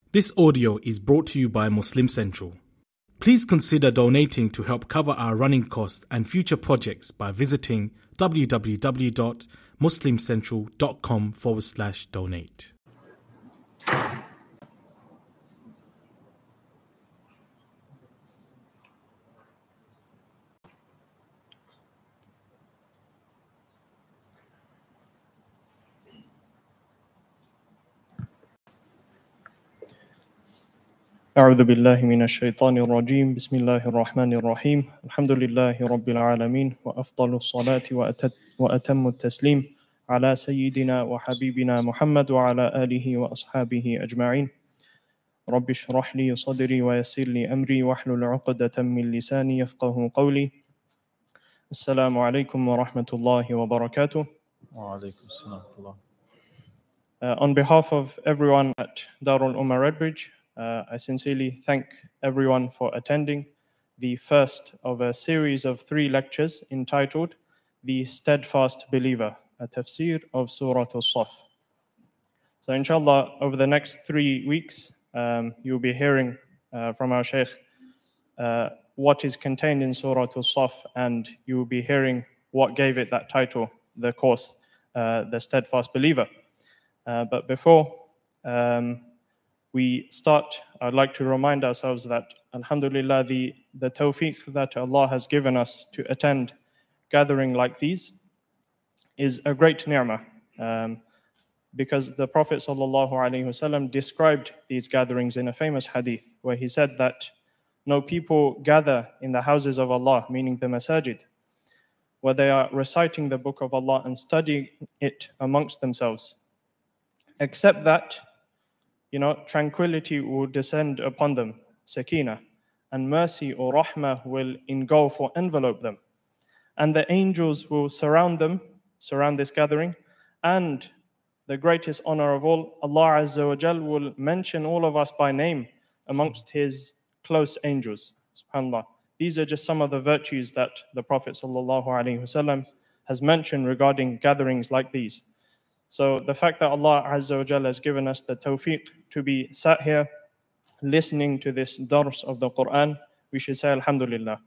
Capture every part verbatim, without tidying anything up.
This audio is brought to you by Muslim Central. Please consider donating to help cover our running costs and future projects by visiting www.muslimcentral.com forward slash donate. أعوذ بالله من الشيطان الرجيم بسم الله الرحمن الرحيم الحمد لله رب العالمين وأفضل الصلاة وأتت وأتم التسليم على سيدنا وحبيبنا محمد وعلى آله وأصحابه أجمعين رب اشرح لي صدري ويسر لي أمري واحلل عقدة من لساني يفقه قولي السلام عليكم ورحمة الله وبركاته. وعليكم السلام ورحمة الله. Uh, on behalf of everyone at Darul Ummah Redbridge, Uh, I sincerely thank everyone for attending the first of a series of three lectures entitled The Steadfast Believer, a tafsir of Surah Al-Saf. So inshallah, over the next three weeks, um, you'll be hearing uh, from our Shaykh uh, what is contained in Surah Al-Saf, and you will be hearing what gave it that title, the course, uh, The Steadfast Believer. Uh, but before um, we start, I'd like to remind ourselves that, alhamdulillah, the, the tawfiq that Allah has given us to attend gathering like these is a great ni'mah, um, because the Prophet ﷺ described these gatherings in a famous hadith where he said that no people gather in the houses of Allah, meaning the masajid, where they are reciting the book of Allah and studying it amongst themselves, except that You know, tranquility will descend upon them, sakina, and mercy or rahmah will engulf or envelope them. And the angels will surround them, surround this gathering, and the greatest honor of all, Allah Azza wa Jal will mention all of us by name amongst His close angels. SubhanAllah. These are just some of the virtues that the Prophet ﷺ has mentioned regarding gatherings like these. So the fact that Allah Azza wa Jalla has given us the tawfiq to be sat here listening to this dars of the Quran, we should say Alhamdulillah.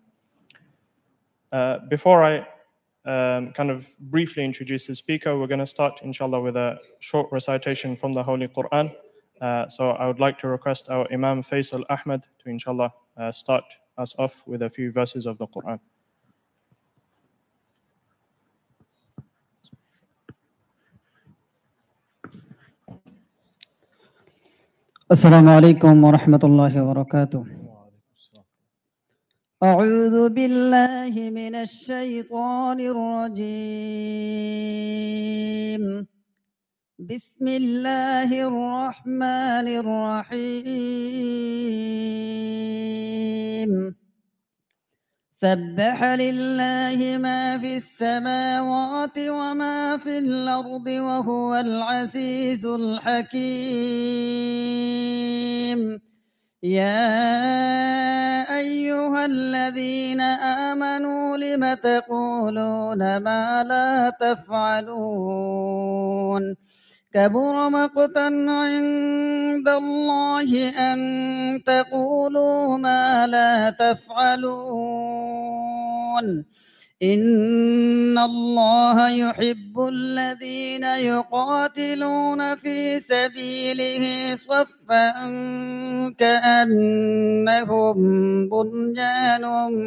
Uh, before I um, kind of briefly introduce the speaker, we're going to start inshallah with a short recitation from the Holy Quran. Uh, so I would like to request our Imam Faisal Ahmed to inshallah uh, start us off with a few verses of the Quran. السلام عليكم ورحمة الله وبركاته. أعوذ بالله من الشيطان الرجيم. بسم الله الرحمن الرحيم. سبح لله ما في السماوات وما في الأرض وهو العزيز الحكيم. يا أيها الذين آمنوا لم تقولون ما لا تفعلون كبر مقتا عند الله أن تقولوا ما لا تفعلون إن الله يحب الذين يقاتلون في سبيله صفا كأنهم بنيان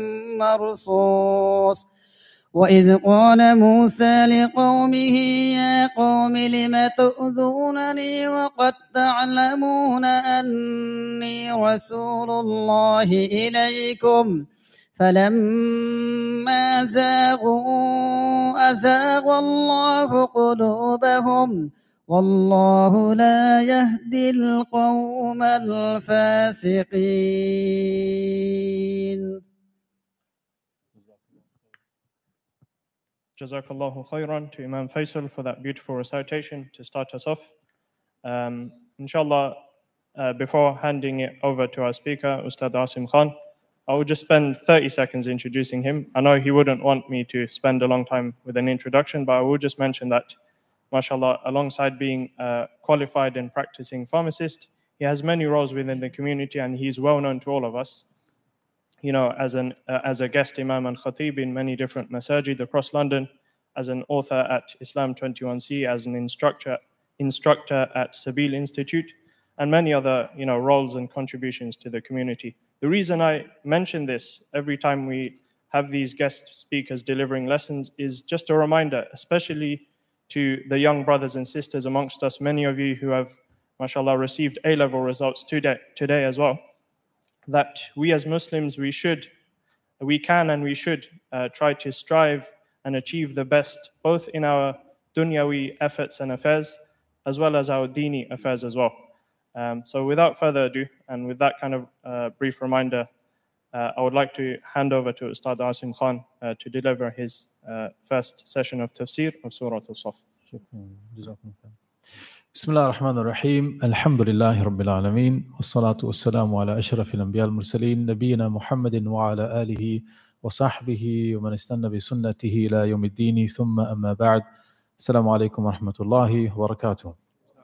مرصوص وإذ قال موسى لقومه يا قوم لم تؤذونني وقد تعلمون أني رسول الله إليكم فلما زاغوا أزاغ الله قلوبهم والله لا يهدي القوم الفاسقين. Jazakallahu khairan to Imam Faisal for that beautiful recitation to start us off. Um, inshallah, uh, before handing it over to our speaker, Ustad Asim Khan, I will just spend thirty seconds introducing him. I know he wouldn't want me to spend a long time with an introduction, but I will just mention that, mashallah, alongside being a qualified and practicing pharmacist, he has many roles within the community, and he's well known to all of us. You know, as an uh, as a guest imam and khatib in many different masajid across London, as an author at Islam twenty-one C, as an instructor instructor at Sabil Institute, and many other, you know, roles and contributions to the community. The reason I mention this every time we have these guest speakers delivering lessons is just a reminder, especially to the young brothers and sisters amongst us, many of you who have, mashallah, received A-level results today, today as well, that we as Muslims, we should, we can and we should uh, try to strive and achieve the best, both in our dunyawi efforts and affairs, as well as our dini affairs as well. Um, so without further ado, and with that kind of uh, brief reminder, uh, I would like to hand over to Ustad Asim Khan uh, to deliver his uh, first session of tafsir of Surah Al-Saf. بسم الله الرحمن الرحيم الحمد لله رب العالمين والصلاة والسلام على أشرف الأنبياء المرسلين نبينا محمد وعلى آله وصحبه ومن استنى بسنته إلى يوم الدين ثم أما بعد السلام عليكم ورحمة الله وبركاته.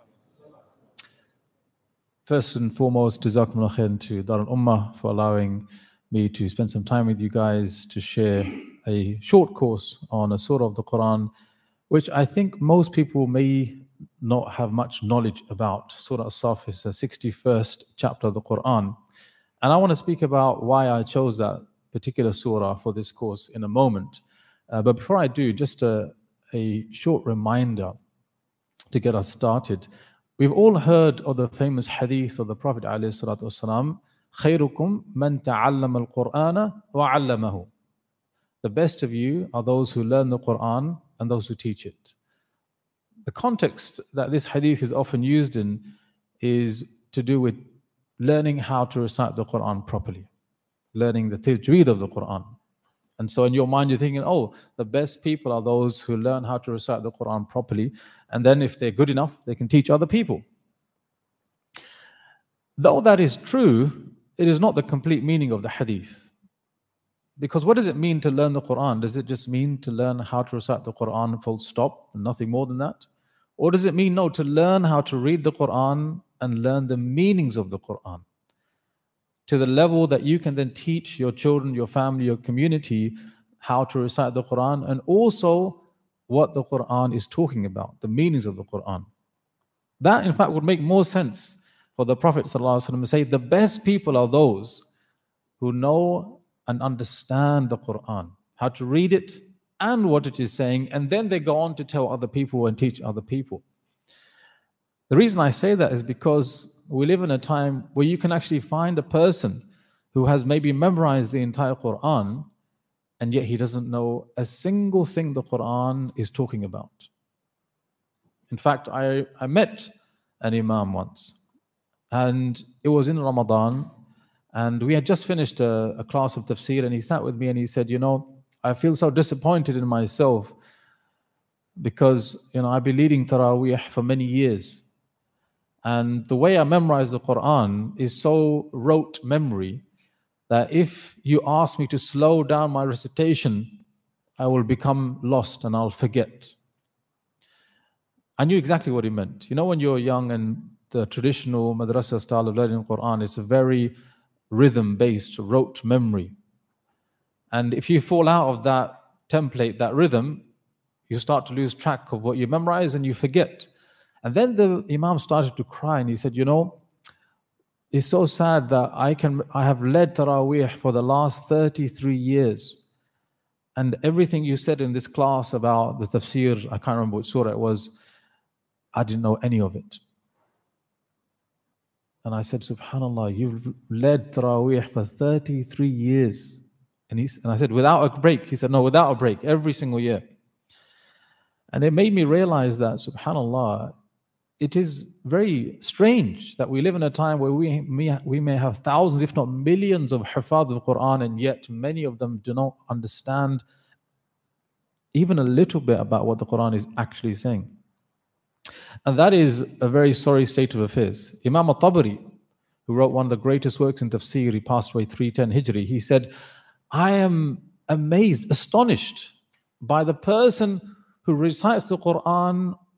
First and foremost, Jazakumullah khair to Darul Ummah for allowing me to spend some time with you guys to share a short course on a surah of the Quran, which I think most people may not have much knowledge about. Surah As-Saf is the sixty-first chapter of the Quran. And I want to speak about why I chose that particular surah for this course in a moment. Uh, but before I do, just a, a short reminder to get us started. We've all heard of the famous hadith of the Prophet ﷺ, خَيْرُكُمْ مَنْ تَعَلَّمَ الْقُرْآنَ وَعَلَّمَهُ. The best of you are those who learn the Quran and those who teach it. The context that this hadith is often used in is to do with learning how to recite the Quran properly, learning the tajweed of the Quran. And so in your mind, you're thinking, oh, the best people are those who learn how to recite the Quran properly. And then if they're good enough, they can teach other people. Though that is true, it is not the complete meaning of the hadith. Because what does it mean to learn the Quran? Does it just mean to learn how to recite the Quran full stop, and nothing more than that? Or does it mean, no, to learn how to read the Quran and learn the meanings of the Quran to the level that you can then teach your children, your family, your community how to recite the Quran, and also what the Quran is talking about, the meanings of the Quran? That, in fact, would make more sense for the Prophet ﷺ to say, the best people are those who know and understand the Quran, how to read it and what it is saying, and then they go on to tell other people and teach other people. The reason I say that is because we live in a time where you can actually find a person who has maybe memorized the entire Quran, and yet he doesn't know a single thing the Quran is talking about. In fact, I, I met an imam once, and it was in Ramadan, and we had just finished a, a class of tafsir, and he sat with me and he said, you know, I feel so disappointed in myself because, you know, I've been leading Taraweeh for many years. And the way I memorize the Quran is so rote memory that if you ask me to slow down my recitation, I will become lost and I'll forget. I knew exactly what he meant. You know, when you're young and the traditional madrasa style of learning the Quran is a very rhythm-based, rote memory. And if you fall out of that template, that rhythm, you start to lose track of what you memorize and you forget. And then the Imam started to cry and he said, you know, it's so sad that I can I have led Taraweeh for the last thirty-three years. And everything you said in this class about the tafsir, I can't remember which surah it was, I didn't know any of it. And I said, SubhanAllah, you've led Taraweeh for thirty-three years. And, he, and I said, without a break? He said, no, without a break, every single year. And it made me realize that, SubhanAllah, it is very strange that we live in a time where we may, we may have thousands, if not millions of hufad of the Quran, and yet many of them do not understand even a little bit about what the Quran is actually saying. And that is a very sorry state of affairs. Imam al-Tabari, who wrote one of the greatest works in tafsir, he passed away three ten Hijri, he said, I am amazed, astonished by the person who recites the Quran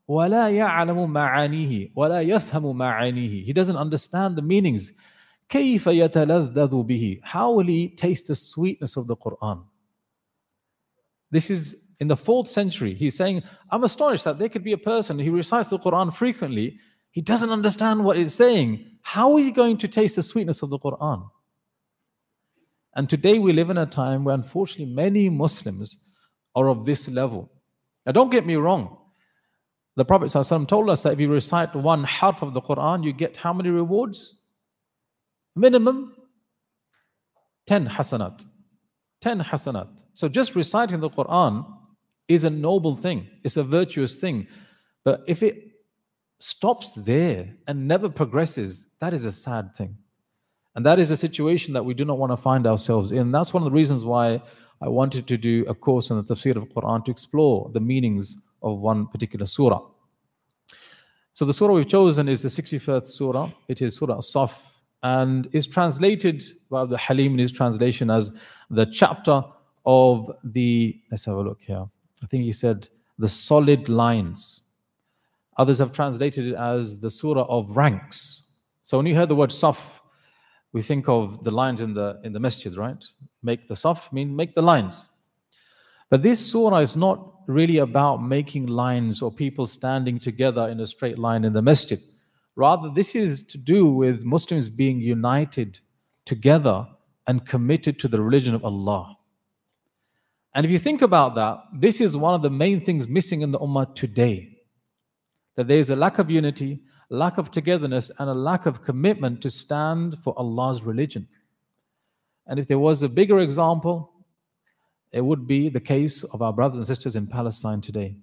وَلَا يَعْلَمُ مَعَانِيهِ وَلَا يَفْهَمُ مَعَانِيهِ. He doesn't understand the meanings. كَيْفَ يَتَلَذَّذُ بِهِ. How will he taste the sweetness of the Quran? This is in the fourth century. He's saying, I'm astonished that there could be a person who recites the Quran frequently. He doesn't understand what it's saying. How is he going to taste the sweetness of the Quran? And today we live in a time where unfortunately many Muslims are of this level. Now don't get me wrong. The Prophet ﷺ told us that if you recite one harf of the Quran, you get how many rewards? Minimum ten hasanat. ten hasanat. So just reciting the Quran is a noble thing. It's a virtuous thing. But if it stops there and never progresses, that is a sad thing. And that is a situation that we do not want to find ourselves in. That's one of the reasons why I wanted to do a course on the tafsir of the Quran to explore the meanings of one particular surah. So the surah we've chosen is the sixty-first surah. It is Surah As-Saff and is translated by Abdul Halim in his translation as the chapter of the, let's have a look here. I think he said the solid lines. Others have translated it as the surah of ranks. So when you hear the word Saf, we think of the lines in the in the masjid, right? Make the saf, mean make the lines. But this surah is not really about making lines or people standing together in a straight line in the masjid. Rather, this is to do with Muslims being united together and committed to the religion of Allah. And if you think about that, this is one of the main things missing in the ummah today. That there is a lack of unity, lack of togetherness, and a lack of commitment to stand for Allah's religion. And if there was a bigger example, it would be the case of our brothers and sisters in Palestine today.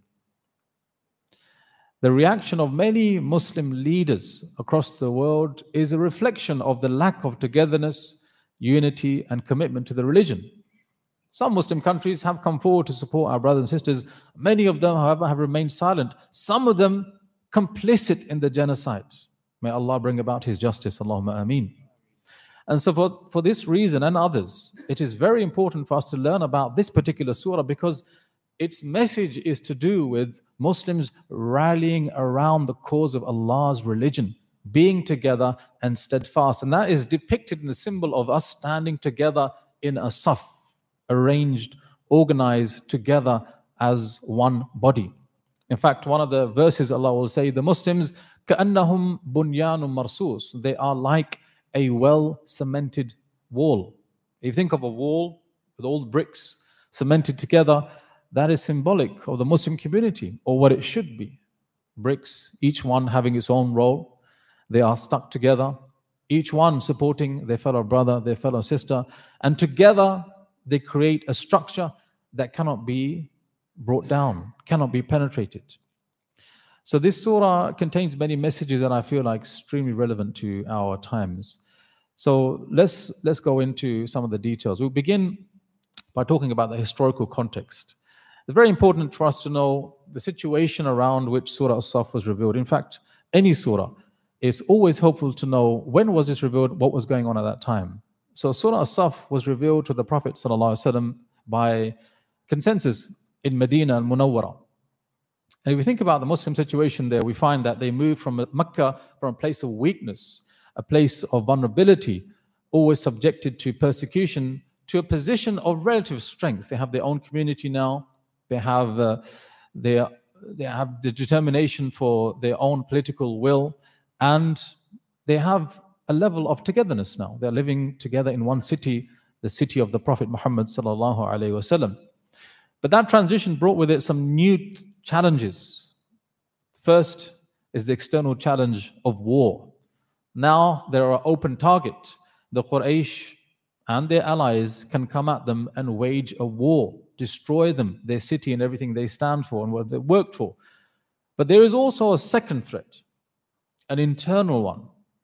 The reaction of many Muslim leaders across the world is a reflection of the lack of togetherness, unity, and commitment to the religion. Some Muslim countries have come forward to support our brothers and sisters. Many of them, however, have remained silent. Some of them complicit in the genocide. May Allah bring about His justice. Allahumma ameen. And so for, for this reason and others, it is very important for us to learn about this particular surah because its message is to do with Muslims rallying around the cause of Allah's religion, being together and steadfast. And that is depicted in the symbol of us standing together in a saf, arranged, organized together as one body. In fact, one of the verses Allah will say, the Muslims, كَأَنَّهُمْ بُنْيَانٌ مَرْصُوصٌ. They are like a well-cemented wall. If you think of a wall with all the bricks cemented together, that is symbolic of the Muslim community, or what it should be. Bricks, each one having its own role. They are stuck together, each one supporting their fellow brother, their fellow sister, and together they create a structure that cannot be brought down, cannot be penetrated. So this surah contains many messages that I feel are extremely relevant to our times. So let's let's go into some of the details. We'll begin by talking about the historical context. It's very important for us to know the situation around which Surah As-Saff was revealed. In fact, any surah, it's always helpful to know when was this revealed, what was going on at that time. So Surah As-Saff was revealed to the Prophet ﷺ by consensus in Medina and Munawwara. And if we think about the Muslim situation there, we find that they moved from Mecca from a place of weakness, a place of vulnerability, always subjected to persecution, to a position of relative strength. They have their own community now. They have, uh, they, they have the determination for their own political will, and they have a level of togetherness now. They're living together in one city, the city of the Prophet Muhammad sallallahu alaihi wasallam. But that transition brought with it some new challenges. First is the external challenge of war. Now there are open target. The Quraysh and their allies can come at them and wage a war, destroy them, their city and everything they stand for and what they worked for. But there is also a second threat, an internal one.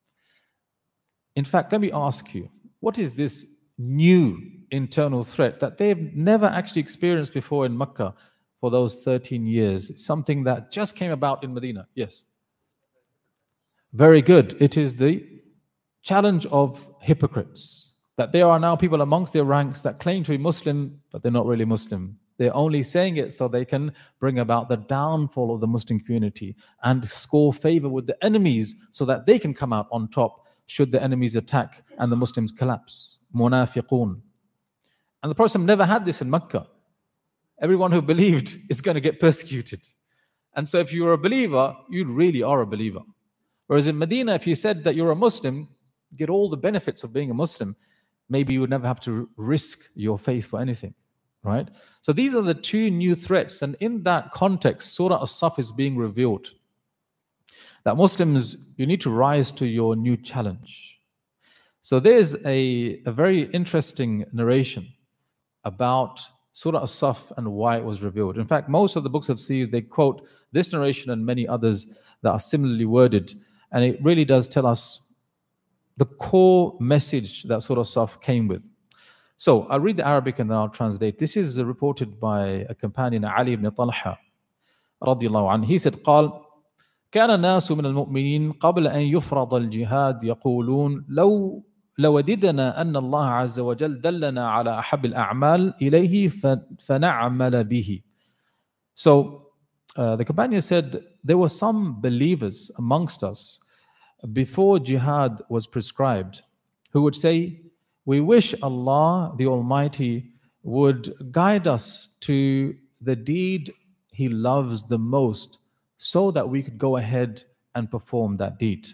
In fact, let me ask you, what is this new internal threat that they've never actually experienced before in Mecca for those thirteen years? It's something that just came about in Medina. Yes. Very good. It is the challenge of hypocrites. That there are now people amongst their ranks that claim to be Muslim, but they're not really Muslim. They're only saying it so they can bring about the downfall of the Muslim community and score favor with the enemies so that they can come out on top should the enemies attack and the Muslims collapse. Munafiqun. And the Prophet never had this in Mecca. Everyone who believed is going to get persecuted. And so if you're a believer, you really are a believer. Whereas in Medina, if you said that you're a Muslim, you get all the benefits of being a Muslim, maybe you would never have to risk your faith for anything, right? So these are the two new threats. And in that context, Surah As-Saff is being revealed. That Muslims, you need to rise to your new challenge. So there's a, a very interesting narration about Surah As-Saff and why it was revealed. In fact, most of the books of Siyar, they quote this narration and many others that are similarly worded. And it really does tell us the core message that Surah As-Saff came with. So I'll read the Arabic and then I'll translate. This is reported by a companion, Ali ibn Talha, radiallahu anhu. He said, قال كان الناس من المؤمنين قبل أن يفرض الجهاد يقولون لو لوددنا أن الله عز وجل دلنا على أحب الأعمال إليه فنعمل به. So uh, the companion said there were some believers amongst us before jihad was prescribed who would say, we wish Allah the Almighty would guide us to the deed He loves the most so that we could go ahead and perform that deed.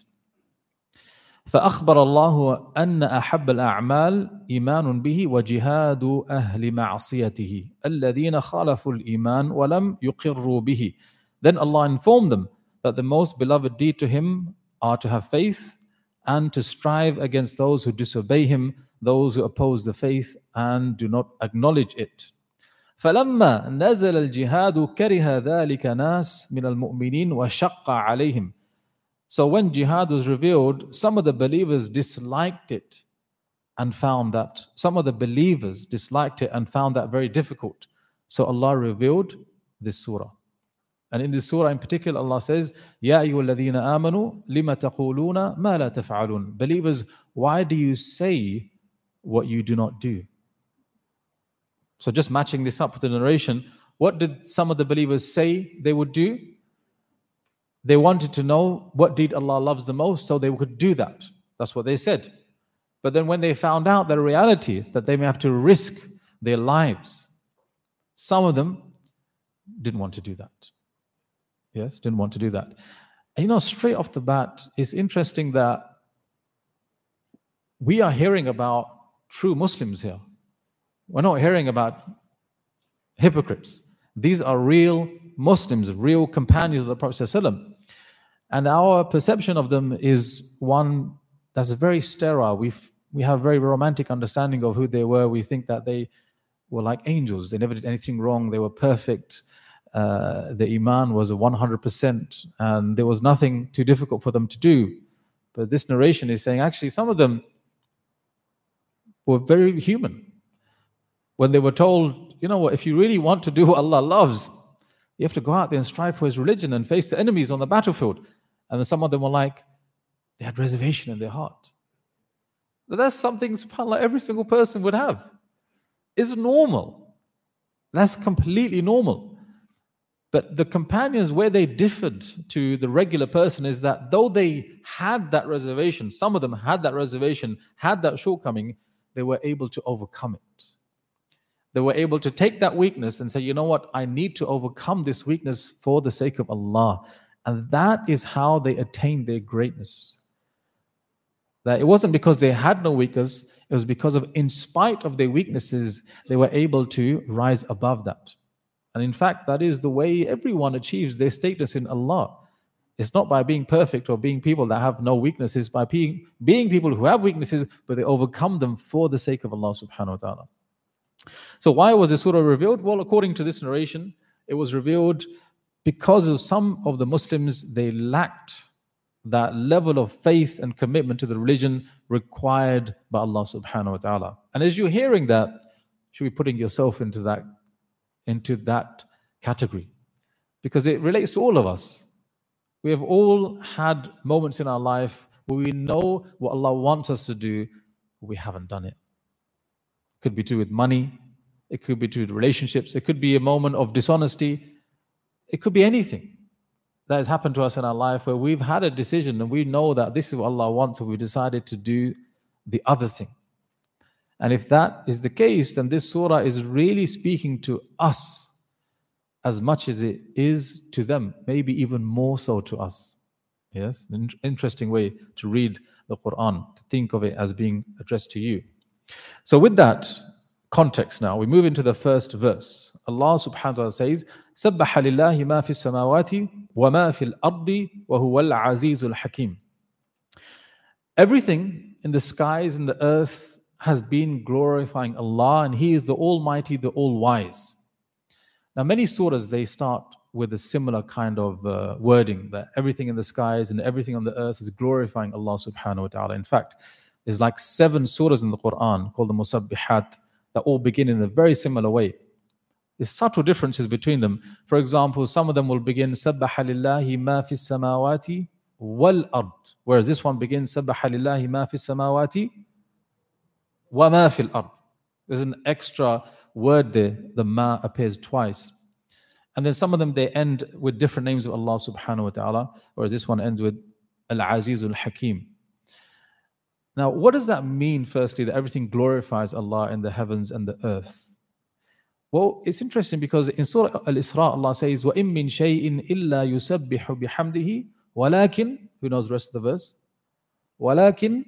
فأخبر الله أن أحب الأعمال إيمان به وجهاد أهل معصيته الذين خالفوا الإيمان ولم يقروا به. Then Allah informed them that the most beloved deed to Him are to have faith and to strive against those who disobey Him, those who oppose the faith and do not acknowledge it. فلما نزل الجهاد كره ذلك ناس من المؤمنين وشق عليهم. So when jihad was revealed, some of the believers disliked it and found that, some of the believers disliked it and found that very difficult. So Allah revealed this surah. And in this surah in particular, Allah says, يَا أَيُّهَا الَّذِينَ آمَنُوا لِمَ تَقُولُونَ مَا لَا تَفْعَلُونَ. Believers, why do you say what you do not do? So just matching this up with the narration, what did some of the believers say they would do? They wanted to know what deed Allah loves the most, so they could do that. That's what they said. But then when they found out the reality that they may have to risk their lives, some of them didn't want to do that. Yes, didn't want to do that. And you know, straight off the bat, it's interesting that we are hearing about true Muslims here. We're not hearing about hypocrites. These are real Muslims, real companions of the Prophet ﷺ. And our perception of them is one that's very sterile. We've, we have a very romantic understanding of who they were. We think that they were like angels. They never did anything wrong. They were perfect. Uh, the iman was a one hundred percent and there was nothing too difficult for them to do. But this narration is saying actually some of them were very human. When they were told, you know what, if you really want to do what Allah loves, you have to go out there and strive for His religion and face the enemies on the battlefield. And then some of them were like, they had reservation in their heart. But that's something, subhanAllah, every single person would have. It's normal. That's completely normal. But the companions, where they differed to the regular person is that though they had that reservation, some of them had that reservation, had that shortcoming, they were able to overcome it. They were able to take that weakness and say, you know what, I need to overcome this weakness for the sake of Allah. And that is how they attained their greatness. That it wasn't because they had no weakness, it was because of, in spite of their weaknesses, they were able to rise above that. And in fact, that is the way everyone achieves their status in Allah. It's not by being perfect or being people that have no weaknesses, by being, being people who have weaknesses, but they overcome them for the sake of Allah subhanahu wa ta'ala. So why was the surah revealed? Well, according to this narration, it was revealed because of some of the Muslims, they lacked that level of faith and commitment to the religion required by Allah subhanahu wa ta'ala. And as you're hearing that, you should be putting yourself into that, into that category. Because it relates to all of us. We have all had moments in our life where we know what Allah wants us to do, but we haven't done it. Could be to do with money, It could be to relationships. It could be a moment of dishonesty. It could be anything that has happened to us in our life where we've had a decision and we know that this is what Allah wants, and we decided to do the other thing. And if that is the case, then this surah is really speaking to us as much as it is to them, maybe even more so to us. Yes, an interesting way to read the Quran, to think of it as being addressed to you. So with that context now, we move into the first verse. Allah subhanahu wa ta'ala says, سَبَّحَ لِلَّهِ مَا فِي السَّمَاوَاتِ وَمَا فِي الْأَرْضِ وَهُوَ الْعَزِيزُ الْحَكِيمُ. Everything in the skies and the earth has been glorifying Allah, and He is the Almighty, the All-Wise. Now many surahs, they start with a similar kind of uh, wording, that everything in the skies and everything on the earth is glorifying Allah subhanahu wa ta'ala. In fact, there's like seven surahs in the Quran called the Musabbihat that all begin in a very similar way. There's subtle differences between them. For example, some of them will begin سَبَّحَ لِلَّهِ مَا فِي السَّمَاوَاتِ وَالْأَرْضِ, whereas this one begins سَبَّحَ لِلَّهِ مَا فِي السَّمَاوَاتِ وَمَا فِي الْأَرْضِ. There's an extra word there, the ma appears twice. And then some of them, they end with different names of Allah subhanahu wa ta'ala, whereas this one ends with Al-Aziz Al-Hakim. Now, what does that mean, firstly, that everything glorifies Allah in the heavens and the earth? Well, it's interesting because in Surah Al-Isra, Allah says, وَإِن مِّن شَيْءٍ إِلَّا يُسَبِّحُ بِحَمْدِهِ وَلَكِنْ, who knows the rest of the verse? وَلَكِنْ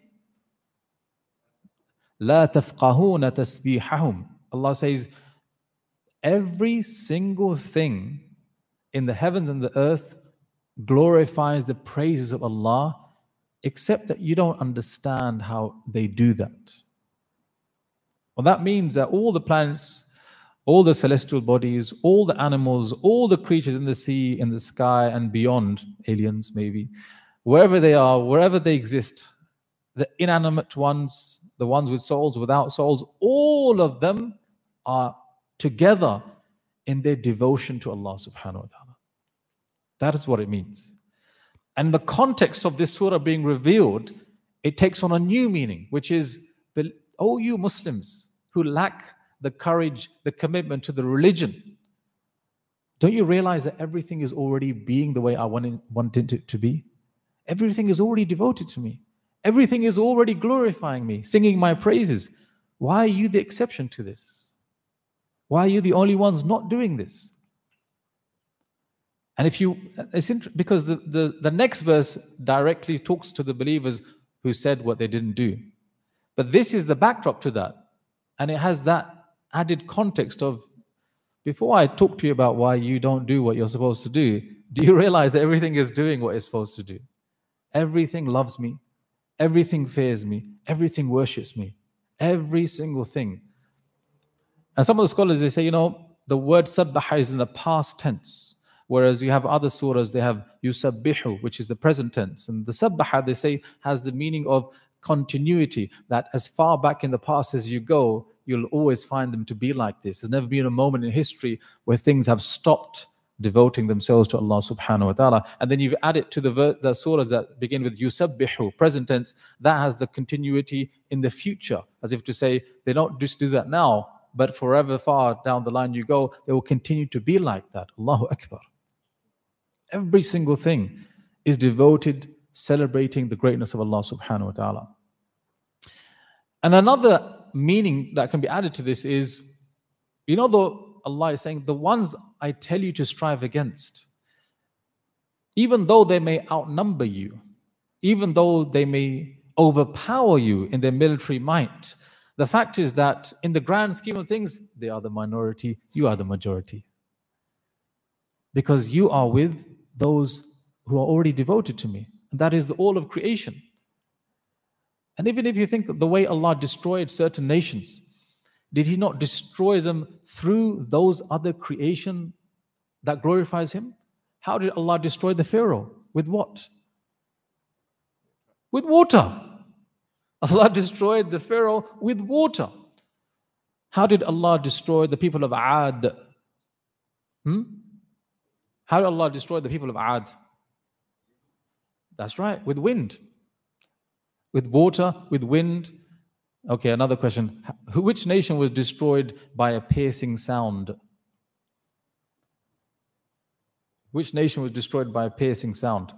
لَا تَفْقَهُونَ تَسْبِيحَهُمْ. Allah says, every single thing in the heavens and the earth glorifies the praises of Allah, except that you don't understand how they do that. Well, that means that all the planets, all the celestial bodies, all the animals, all the creatures in the sea, in the sky, and beyond, aliens maybe, wherever they are, wherever they exist, the inanimate ones, the ones with souls, without souls, all of them are together in their devotion to Allah subhanahu wa ta'ala. That is what it means. And in the context of this surah being revealed, it takes on a new meaning, which is, oh, you Muslims who lack the courage, the commitment to the religion, don't you realize that everything is already being the way I wanted, wanted it to be? Everything is already devoted to me. Everything is already glorifying me, singing my praises. Why are you the exception to this? Why are you the only ones not doing this? And if you, it's interesting because the, the, the next verse directly talks to the believers who said what they didn't do. But this is the backdrop to that. And it has that added context of, before I talk to you about why you don't do what you're supposed to do, do you realize that everything is doing what it's supposed to do? Everything loves me. Everything fears me. Everything worships me. Every single thing. And some of the scholars, they say, you know, the word sabbaha is in the past tense. Whereas you have other surahs, they have yusabbihu, which is the present tense. And the sabbaha, they say, has the meaning of continuity, that as far back in the past as you go, you'll always find them to be like this. There's never been a moment in history where things have stopped devoting themselves to Allah subhanahu wa ta'ala. And then you add it to the, ver- the surahs that begin with yusabbihu, present tense, that has the continuity in the future, as if to say, they don't just do that now, but forever far down the line you go, they will continue to be like that. Allahu Akbar. Every single thing is devoted, celebrating the greatness of Allah subhanahu wa ta'ala. And another meaning that can be added to this is, you know, the, Allah is saying, the ones I tell you to strive against, even though they may outnumber you, even though they may overpower you in their military might, the fact is that in the grand scheme of things, they are the minority, you are the majority. Because you are with those who are already devoted to me. And that is all of creation. And even if you think that the way Allah destroyed certain nations, did He not destroy them through those other creation that glorifies Him? How did Allah destroy the Pharaoh? With what? With water. Allah destroyed the Pharaoh with water. How did Allah destroy the people of Ad? Hmm? How did Allah destroy the people of Ad? That's right, with wind. With water, with wind. Okay, another question. Who, which nation was destroyed by a piercing sound? Which nation was destroyed by a piercing sound?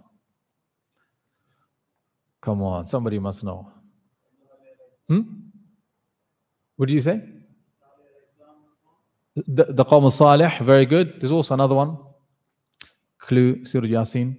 Come on, somebody must know. Hmm? What did you say? The, the Qawm al-Salih, very good. There's also another one. Clue, Surah Yasin.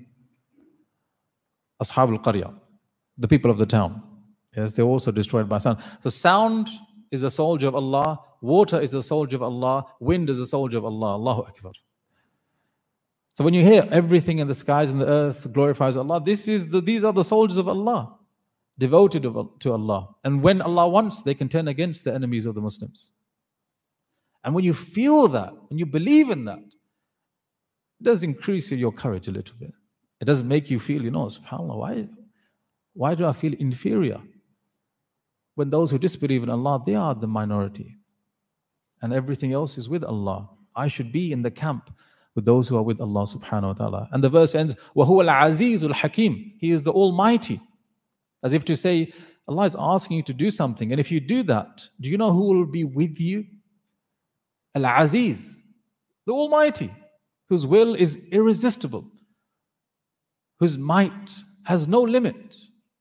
Ashab al-Qarya, the people of the town. Yes, they're also destroyed by sound. So sound is a soldier of Allah. Water is a soldier of Allah. Wind is a soldier of Allah. Allahu Akbar. So when you hear everything in the skies and the earth glorifies Allah, this is the, these are the soldiers of Allah, devoted to Allah. And when Allah wants, they can turn against the enemies of the Muslims. And when you feel that, when you believe in that, it does increase your courage a little bit. It doesn't make you feel, you know, subhanAllah, why, why do I feel inferior? When those who disbelieve in Allah, they are the minority. And everything else is with Allah. I should be in the camp with those who are with Allah subhanahu wa ta'ala. And the verse ends, وَهُوَ الْعَزِيزُ الْحَكِيمُ. He is the Almighty. As if to say, Allah is asking you to do something. And if you do that, do you know who will be with you? Al-Aziz, the Almighty, whose will is irresistible, whose might has no limit.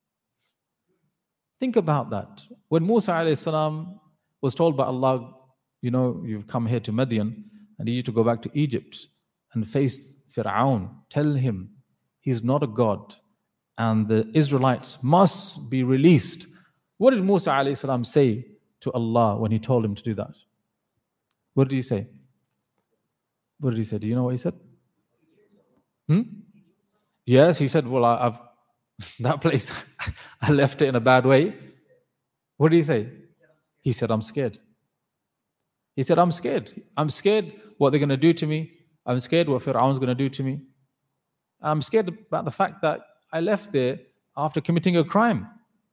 Think about that. When Musa alayhi salam was told by Allah, you know, you've come here to Madian, I need you to go back to Egypt and face Fir'aun. Tell him he's not a god and the Israelites must be released. What did Musa alayhi salam say to Allah when he told him to do that? What did he say? What did he say? Do you know what he said? Hmm? Yes, he said, well, I, I've that place, I left it in a bad way. What did he say? He said, I'm scared. He said, I'm scared. I'm scared what they're going to do to me. I'm scared what Fir'aun's going to do to me. I'm scared about the fact that I left there after committing a crime.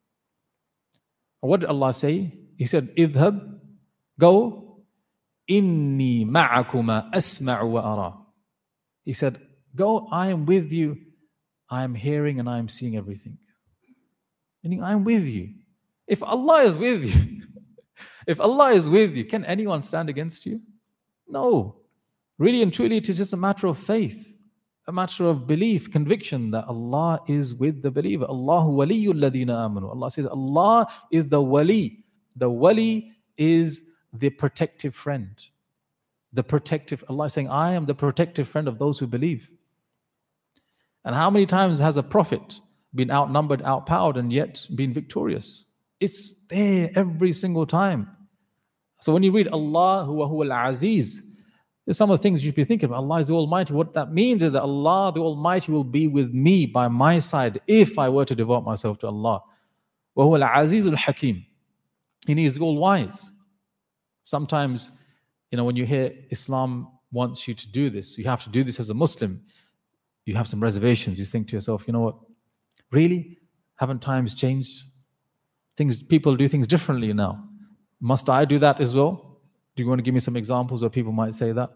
What did Allah say? He said, idhab, go, inni ma'akuma asma'u wa ara. He said, go, I am with you. I am hearing and I am seeing everything. Meaning I am with you. If Allah is with you, if Allah is with you, can anyone stand against you? No. Really and truly, it is just a matter of faith, a matter of belief, conviction that Allah is with the believer. Allahu waliyul ladina amanu. Allah says Allah is the wali. The wali is the protective friend. The protective, Allah is saying, I am the protective friend of those who believe. And how many times has a prophet been outnumbered, outpowered, and yet been victorious? It's there every single time. So when you read Allah huwa huwa al-Aziz, there's some of the things you should be thinking about. Allah is the Almighty. What that means is that Allah, the Almighty, will be with me by my side if I were to devote myself to Allah. Wa huwa al-Aziz al-Hakim. And He is all-wise. Sometimes, you know, when you hear Islam wants you to do this, you have to do this as a Muslim, you have some reservations. You think to yourself, you know what, really? Haven't times changed? Things, people do things differently now. Must I do that as well? Do you want to give me some examples where people might say that?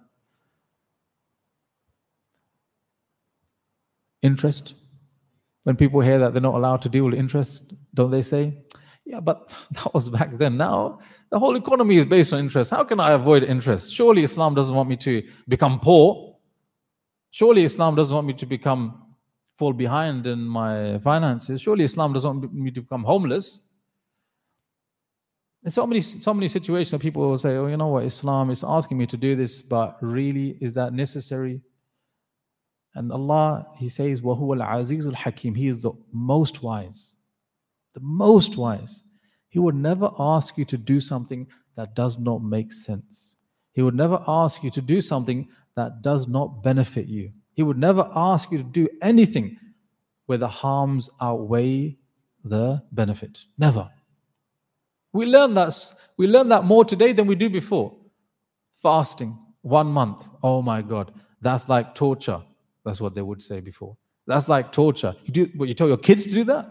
Interest. When people hear that they're not allowed to deal with interest, don't they say, yeah, but that was back then. Now, the whole economy is based on interest. How can I avoid interest? Surely Islam doesn't want me to become poor. Surely Islam doesn't want me to become, fall behind in my finances. Surely Islam doesn't want me to become homeless. And so many, so many situations where people will say, oh, you know what, Islam is asking me to do this, but really, is that necessary? And Allah, He says, وَهُوَ الْعَزِيزُ الْحَكِيمُ. He is the most wise. The most wise. He would never ask you to do something that does not make sense. He would never ask you to do something that does not benefit you. He would never ask you to do anything where the harms outweigh the benefit. Never. We learn that, we learn that more today than we do before. Fasting, one month. Oh my God, that's like torture. That's what they would say before. That's like torture. You do what, you tell your kids to do that?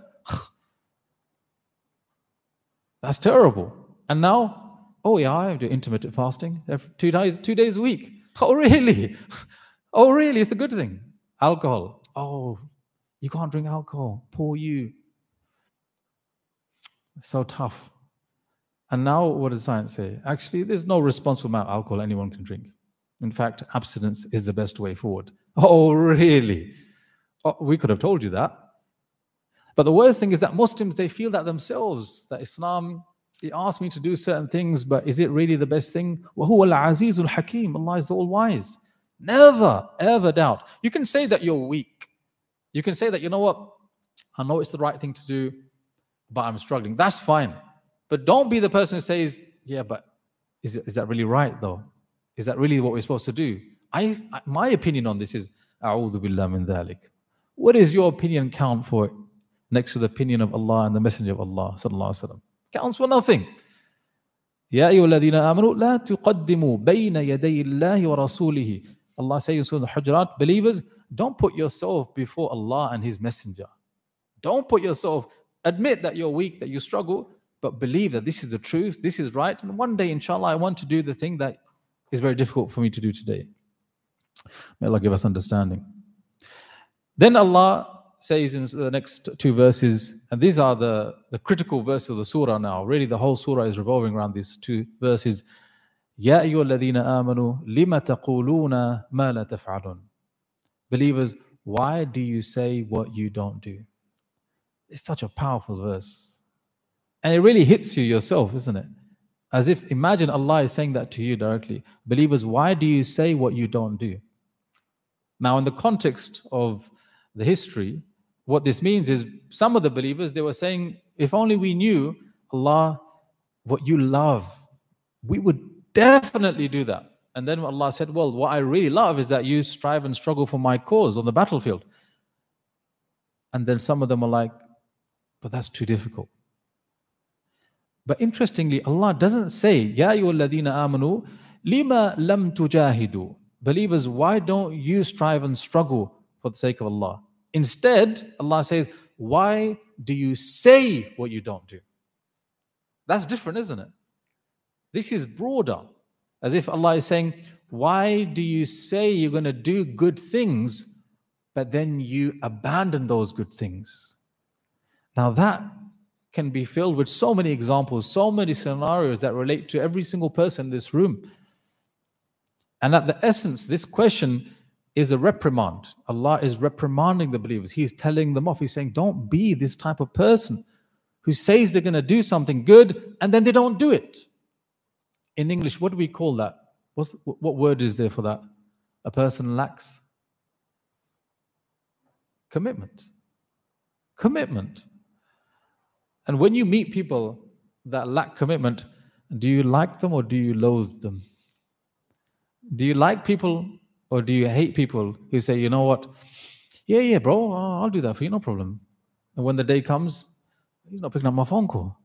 That's terrible. And now, oh yeah, I do intermittent fasting every two days, two days a week. Oh really? Oh really? It's a good thing. Alcohol. Oh, you can't drink alcohol. Poor you. It's so tough. And now what does science say? Actually, there's no responsible amount of alcohol anyone can drink. In fact, abstinence is the best way forward. Oh, really? Oh, we could have told you that. But the worst thing is that Muslims, they feel that themselves, that Islam, it asks me to do certain things, but is it really the best thing? وَهُوَ الْعَزِيزُ الْحَكِيمُ. Allah is the all-wise. Never, ever doubt. You can say that you're weak. You can say that, you know what, I know it's the right thing to do, but I'm struggling. That's fine. But don't be the person who says, yeah, but is, it, is that really right though? Is that really what we're supposed to do? I, my opinion on this is, أعوذ بالله من ذلك. What does your opinion count for next to the opinion of Allah and the Messenger of Allah sallallahu alaihi wasallam? Counts for nothing. يا أيها الذين آمنوا لا تقدموا بين يدي الله ورسوله. Allah says in Surah Al-Hujurat, believers, don't put yourself before Allah and His Messenger. Don't put yourself, admit that you're weak, that you struggle, but believe that this is the truth, this is right, and one day, inshallah, I want to do the thing that is very difficult for me to do today. May Allah give us understanding. Then Allah says in the next two verses, and these are the, the critical verses of the surah now. Really, the whole surah is revolving around these two verses. يَا أَيُّهَا الَّذِينَ آمَنُوا لِمَ تَقُولُونَ مَا لَا تَفْعَلُونَ. Believers, why do you say what you don't do? It's such a powerful verse. And it really hits you yourself, isn't it? As if, imagine Allah is saying that to you directly. Believers, why do you say what you don't do? Now, in the context of the history, what this means is some of the believers, they were saying, if only we knew, Allah, what you love, we would definitely do that. And then Allah said, well, what I really love is that you strive and struggle for my cause on the battlefield. And then some of them are like, but that's too difficult. But interestingly, Allah doesn't say, Ya ayyuhalladhina amanu, lima lam tujahidu. Believers, why don't you strive and struggle for the sake of Allah? Instead, Allah says, why do you say what you don't do? That's different, isn't it? This is broader. As if Allah is saying, why do you say you're going to do good things, but then you abandon those good things? Now that can be filled with so many examples, so many scenarios that relate to every single person in this room. And at the essence, this question is a reprimand. Allah is reprimanding the believers. He's telling them off. He's saying, don't be this type of person who says they're going to do something good and then they don't do it. In English, what do we call that? What's, what word is there for that? A person lacks commitment. Commitment. And when you meet people that lack commitment, do you like them or do you loathe them? Do you like people or do you hate people who say, you know what? Yeah, yeah, bro, I'll do that for you, no problem. And when the day comes, he's not picking up my phone call.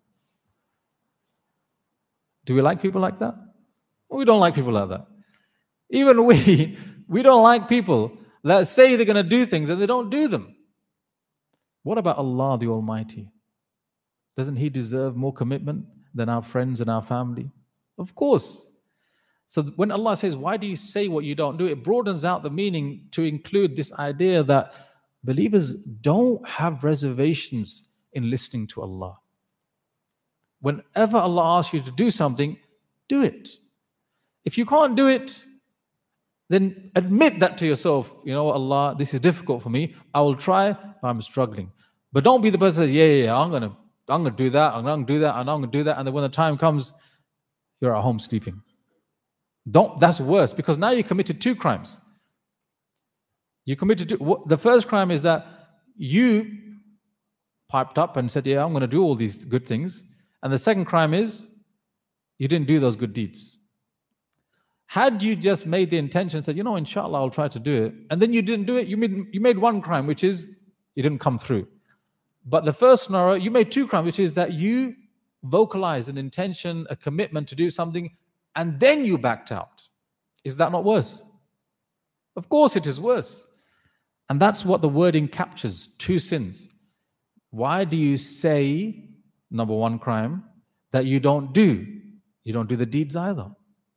Do we like people like that? We don't like people like that. Even we, we don't like people that say they're going to do things and they don't do them. What about Allah the Almighty? Doesn't He deserve more commitment than our friends and our family? Of course. So when Allah says, why do you say what you don't do? It broadens out the meaning to include this idea that believers don't have reservations in listening to Allah. Whenever Allah asks you to do something, do it. If you can't do it, then admit that to yourself. You know, Allah, this is difficult for me. I will try, but I'm struggling. But don't be the person who says, yeah, yeah, yeah, I'm going to I'm going to do that, I'm going to do that, and I'm going to do that. And then when the time comes, you're at home sleeping. Don't, that's worse, because now you committed two crimes. You committed two, the first crime is that you piped up and said, yeah, I'm going to do all these good things. And the second crime is you didn't do those good deeds. Had you just made the intention, said, you know, inshallah, I'll try to do it, and then you didn't do it, you made, you made one crime, which is you didn't come through. But the first scenario, you made two crimes, which is that you vocalized an intention, a commitment to do something, and then you backed out. Is that not worse? Of course it is worse. And that's what the wording captures, two sins. Why do you say, number one crime, that you don't do? You don't do the deeds either.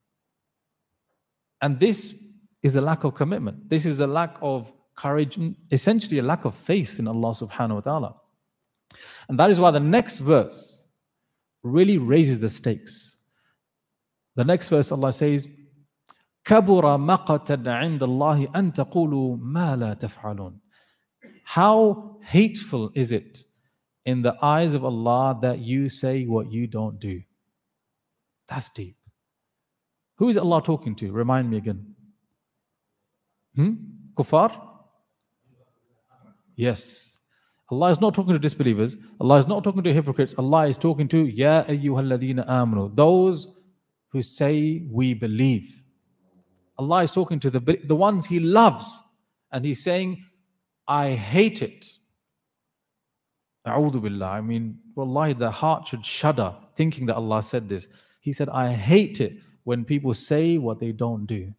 And this is a lack of commitment. This is a lack of courage, essentially a lack of faith in Allah subhanahu wa ta'ala. And that is why the next verse really raises the stakes. The next verse Allah says, كَبُرَ مَقَتًا عِنْدَ اللَّهِ أَن تَقُولُوا مَا لَا تَفْعَلُونَ. How hateful is it in the eyes of Allah that you say what you don't do? That's deep. Who is Allah talking to? Remind me again. Hmm? Kuffar? Yes. Allah is not talking to disbelievers. Allah is not talking to hypocrites. Allah is talking to Ya ayyuhalladhina amanu, those who say we believe. Allah is talking to the, the ones He loves, and He's saying, I hate it. A'udhu billah. I mean, wallahi, the heart should shudder thinking that Allah said this. He said, I hate it when people say what they don't do.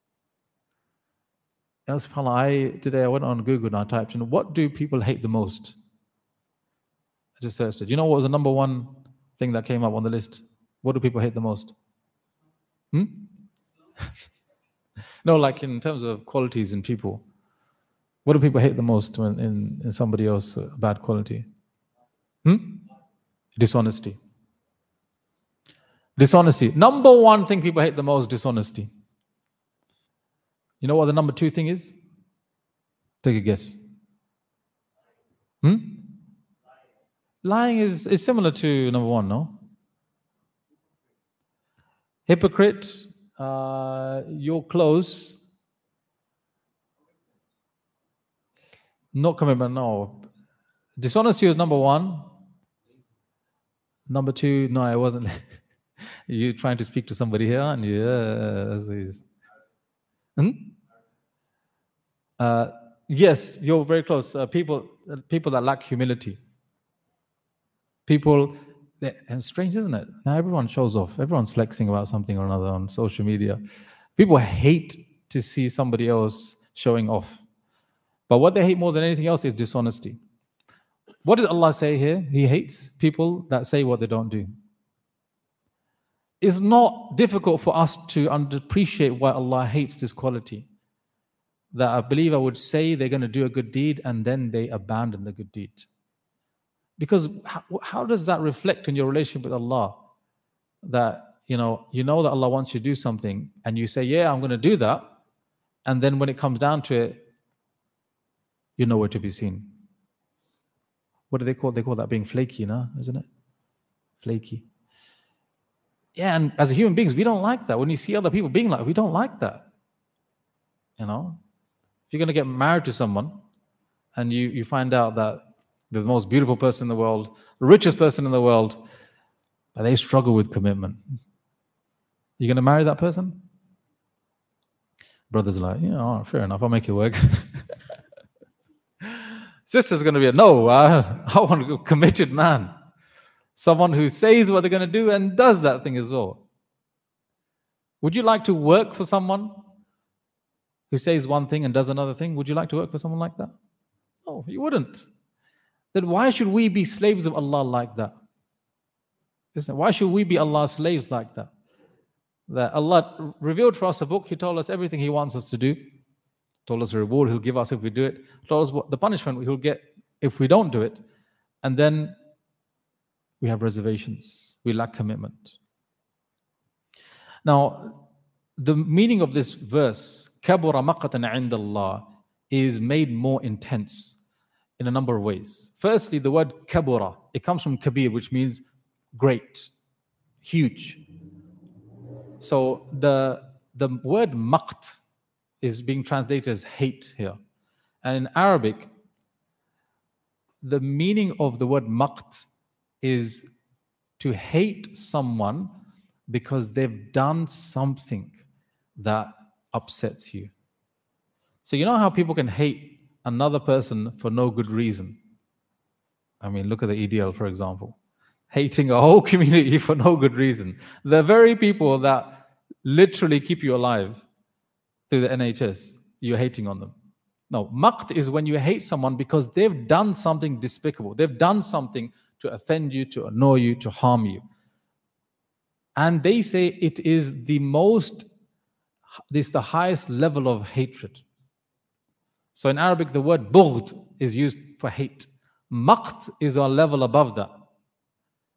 I, today I went on Google and I typed in, what do people hate the most? I just searched it. Do you know what was the number one thing that came up on the list? What do people hate the most? Hmm? No, like in terms of qualities in people. What do people hate the most when in, in somebody else, uh, bad quality? Hmm? Dishonesty. Dishonesty. Number one thing people hate the most, dishonesty. You know what the number two thing is? Take a guess. Hmm? Lying is, is similar to number one, no? Hypocrite, uh, you're close. Not commitment, no. Dishonesty was number one. Number two, no, I wasn't. You're trying to speak to somebody here, and yes. Hmm? Uh, yes, you're very close. Uh, people, uh, people that lack humility. People, that, and strange, isn't it? Now everyone shows off. Everyone's flexing about something or another on social media. People hate to see somebody else showing off. But what they hate more than anything else is dishonesty. What does Allah say here? He hates people that say what they don't do. It's not difficult for us to appreciate why Allah hates this quality. That a believer would say they're going to do a good deed and then they abandon the good deed. Because how, how does that reflect in your relationship with Allah? That, you know, you know that Allah wants you to do something and you say, yeah, I'm going to do that. And then when it comes down to it, you're nowhere to be seen. What do they call it? They call that being flaky, no? Isn't it? Flaky. Yeah, and as human beings, we don't like that. When you see other people being like, we don't like that. You know? If you're going to get married to someone and you, you find out that they're the most beautiful person in the world, the richest person in the world, but they struggle with commitment. You're going to marry that person? Brother's like, yeah, all right, fair enough, I'll make it work. Sister's going to be a, no, I, I want a committed man. Someone who says what they're going to do and does that thing as well. Would you like to work for someone who says one thing and does another thing? Would you like to work for someone like that? No, you wouldn't. Then why should we be slaves of Allah like that? Listen, why should we be Allah's slaves like that? That Allah revealed for us a book. He told us everything He wants us to do. Told us the reward He'll give us if we do it. Told us what the punishment He'll get if we don't do it. And then we have reservations. We lack commitment. Now, the meaning of this verse, كَبُرَ مَقَتًا عِنْدَ اللَّهِ, is made more intense in a number of ways. Firstly, the word kabura, it comes from kabir, which means great, huge. So the, the word maqt is being translated as hate here. And in Arabic, the meaning of the word maqt is to hate someone because they've done something that upsets you. So you know how people can hate another person for no good reason? I mean, look at the E D L, for example. Hating a whole community for no good reason. The very people that literally keep you alive through the N H S, you're hating on them. No, maqt is when you hate someone because they've done something despicable. They've done something to offend you, to annoy you, to harm you. And they say it is the most, this is the highest level of hatred. So in Arabic, the word bughd is used for hate. Maqt is a level above that.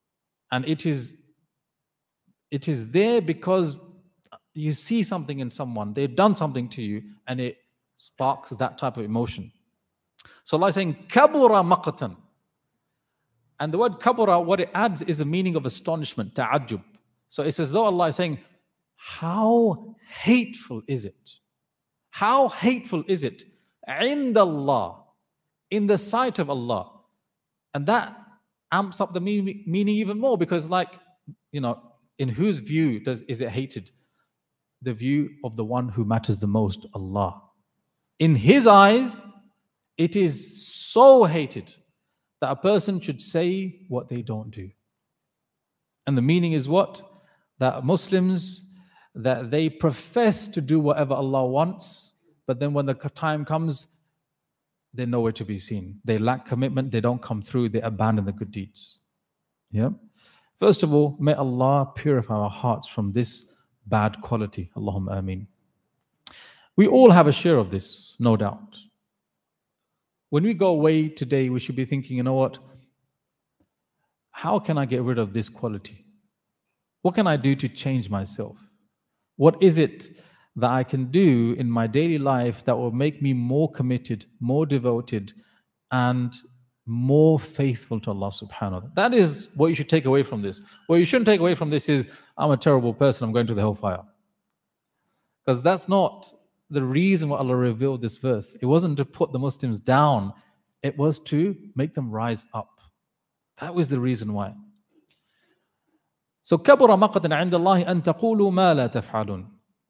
And it is, it is there because you see something in someone, they've done something to you, and it sparks that type of emotion. So Allah is saying, kabura maqtan. And the word kabura, what it adds is a meaning of astonishment, ta'ajjub. So it's as though Allah is saying, how hateful is it? How hateful is it? عند Allah, in the sight of Allah. And that amps up the meaning, meaning even more, because like, you know, in whose view does is it hated? The view of the one who matters the most, Allah. In His eyes, it is so hated that a person should say what they don't do. And the meaning is what? That Muslims, that they profess to do whatever Allah wants, but then when the time comes, they're nowhere to be seen. They lack commitment, they don't come through, they abandon the good deeds. Yeah. First of all, may Allah purify our hearts from this bad quality. Allahumma ameen. We all have a share of this, no doubt. When we go away today, we should be thinking, you know what? How can I get rid of this quality? What can I do to change myself? What is it that I can do in my daily life that will make me more committed, more devoted, and more faithful to Allah subhanahu wa ta'ala? That is what you should take away from this. What you shouldn't take away from this is, I'm a terrible person, I'm going to the hellfire. Because that's not the reason why Allah revealed this verse. It wasn't to put the Muslims down, it was to make them rise up. That was the reason why. So, كَبُرَ مَقْتًا عِنْدَ اللَّهِ أَن تَقُولُوا مَا لَا تَفْعَلُونَ.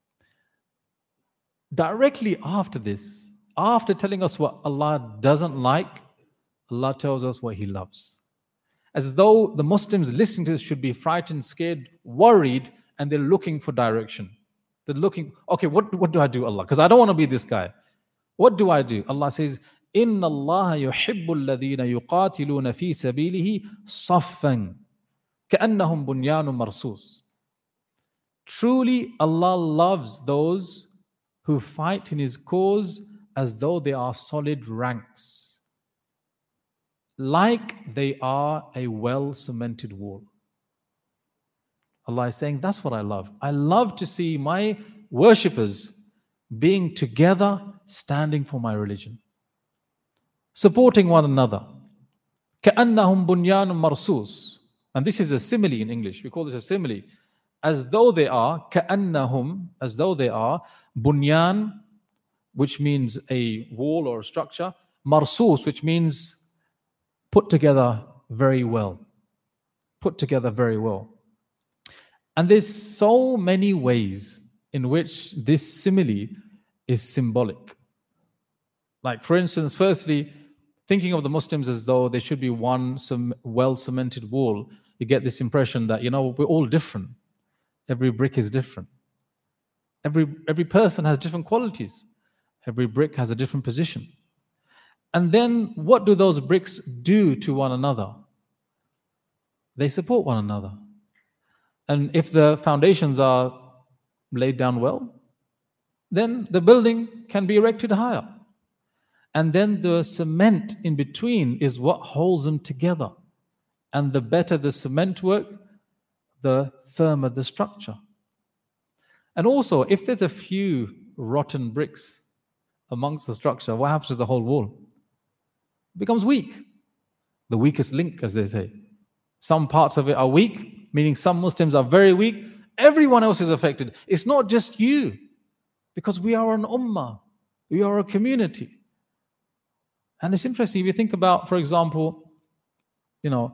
Directly after this, after telling us what Allah doesn't like, Allah tells us what He loves. As though the Muslims listening to this should be frightened, scared, worried, and they're looking for direction. They're looking, okay, what, what do I do, Allah? Because I don't want to be this guy. What do I do? Allah says, إِنَّ اللَّهَ يُحِبُّ الَّذِينَ يُقَاتِلُونَ فِي سَبِيلِهِ صَفًّا كَأَنَّهُمْ بُنْيَانٌ مَرْصُوصٌ. Truly, Allah loves those who fight in His cause as though they are solid ranks, like they are a well-cemented wall. Allah is saying, that's what I love. I love to see my worshippers being together, standing for my religion, supporting one another. كَأَنَّهُمْ بُنْيَانٌ مَرْصُوصٌ. And this is a simile in English. We call this a simile. As though they are, كَأَنَّهُمْ, as though they are, bunyan, which means a wall or a structure, marsus, which means put together very well. Put together very well. And there's so many ways in which this simile is symbolic. Like, for instance, firstly, thinking of the Muslims as though there should be one some well-cemented wall, you get this impression that, you know, we're all different. Every brick is different. Every, every person has different qualities. Every brick has a different position. And then what do those bricks do to one another? They support one another. And if the foundations are laid down well, then the building can be erected higher. And then the cement in between is what holds them together. And the better the cement work, the firmer the structure. And also, if there's a few rotten bricks amongst the structure, what happens to the whole wall? It becomes weak. The weakest link, as they say. Some parts of it are weak, meaning some Muslims are very weak. Everyone else is affected. It's not just you, because we are an ummah. We are a community. And it's interesting if you think about, for example, you know,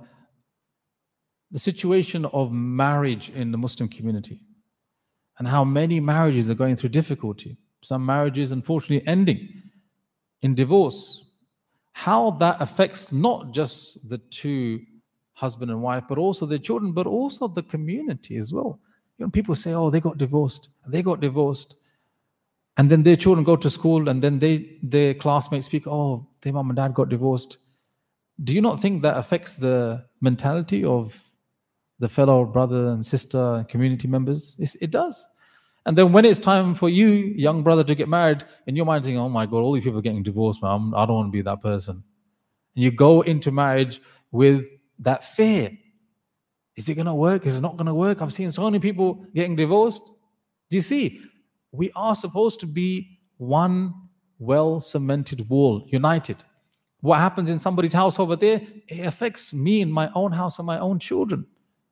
the situation of marriage in the Muslim community and how many marriages are going through difficulty. Some marriages, unfortunately, ending in divorce. How that affects not just the two, husband and wife, but also their children, but also the community as well. You know, people say, oh, they got divorced, they got divorced. And then their children go to school and then they, their classmates speak, oh, their mom and dad got divorced. Do you not think that affects the mentality of the fellow brother and sister and community members? It's, it does. And then when it's time for you, young brother, to get married, in your mind thinking, oh my God, all these people are getting divorced, man. I don't want to be that person. And you go into marriage with that fear. Is it going to work? Is it not going to work? I've seen so many people getting divorced. Do you see? We are supposed to be one well-cemented wall, united. What happens in somebody's house over there, it affects me in my own house and my own children.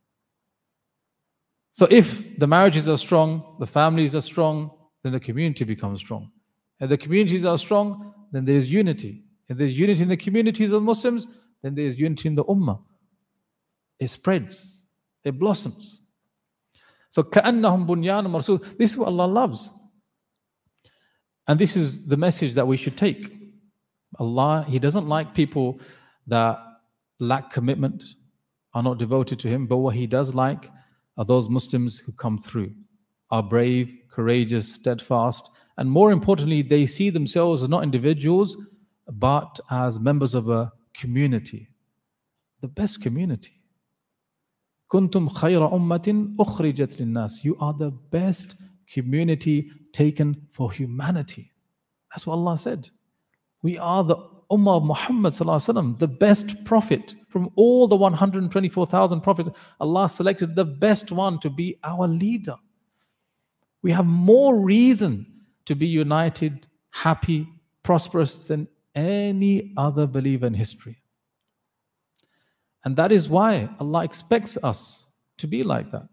So if the marriages are strong, the families are strong, then the community becomes strong. If the communities are strong, then there is unity. If there's unity in the communities of Muslims, then there is unity in the ummah. It spreads, it blossoms. So كَأَنَّهُمْ بُنْيَانٌ مَرْصُوصٌ. This is what Allah loves. And this is the message that we should take. Allah, He doesn't like people that lack commitment, are not devoted to Him, but what He does like are those Muslims who come through, are brave, courageous, steadfast, and more importantly, they see themselves as not individuals, but as members of a community, the best community. كُنْتُمْ خَيْرَ أُمَّةٍ أُخْرِجَتْ لِلنَّاسِ. You are the best community taken for humanity. That's what Allah said. We are the Ummah of Muhammad sallallahu alaihi wasallam, the best prophet from all the one hundred twenty-four thousand prophets. Allah selected the best one to be our leader. We have more reason to be united, happy, prosperous than any other believer in history. And that is why Allah expects us to be like that.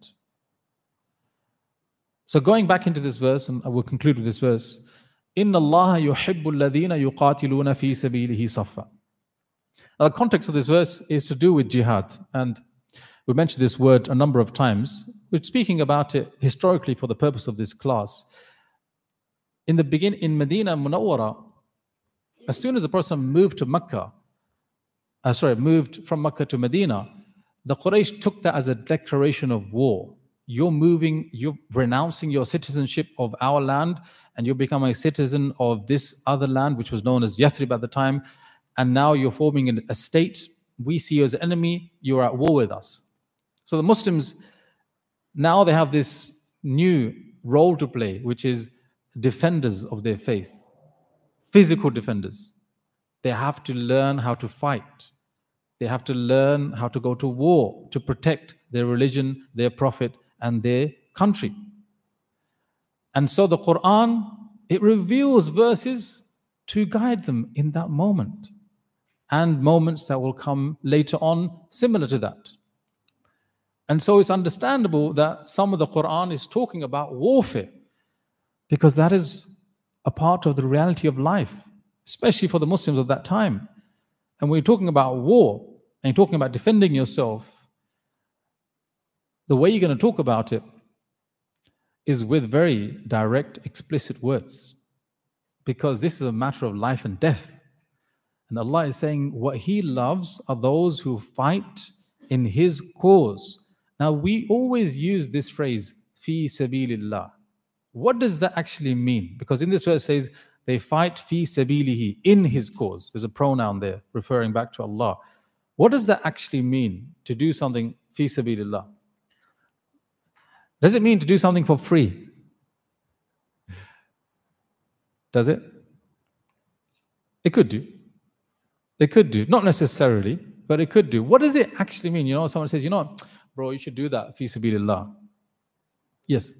So going back into this verse, and I will conclude with this verse, إِنَّ اللَّهَ يُحِبُّ الَّذِينَ يُقَاتِلُونَ فِي سَبِيلِهِ صَفًّا. Now, the context of this verse is to do with jihad. And we mentioned this word a number of times. We're speaking about it historically for the purpose of this class. In the beginning, in Medina Munawwara, as soon as a person moved to Mecca, uh, sorry, moved from Mecca to Medina, the Quraysh took that as a declaration of war. You're moving, you're renouncing your citizenship of our land, and you're becoming a citizen of this other land, which was known as Yathrib at the time, and now you're forming a state. We see you as an enemy, you're at war with us. So the Muslims, now they have this new role to play, which is defenders of their faith, physical defenders. They have to learn how to fight. They have to learn how to go to war to protect their religion, their prophet, and their country. And so the Quran, it reveals verses to guide them in that moment, and moments that will come later on similar to that. And so it's understandable that some of the Quran is talking about warfare, because that is a part of the reality of life, especially for the Muslims of that time. And when you're talking about war, and you're talking about defending yourself, the way you're going to talk about it is with very direct, explicit words, because this is a matter of life and death. And Allah is saying what He loves are those who fight in His cause. Now, we always use this phrase, fi sabilillah. What does that actually mean? Because in this verse it says, they fight fi sabilihi, in His cause. There's a pronoun there referring back to Allah. What does that actually mean, to do something fi sabilillah? Does it mean to do something for free? Does it? It could do. It could do. Not necessarily, but it could do. What does it actually mean? You know, someone says, you know, bro, you should do that, fi sabilillah. Yes.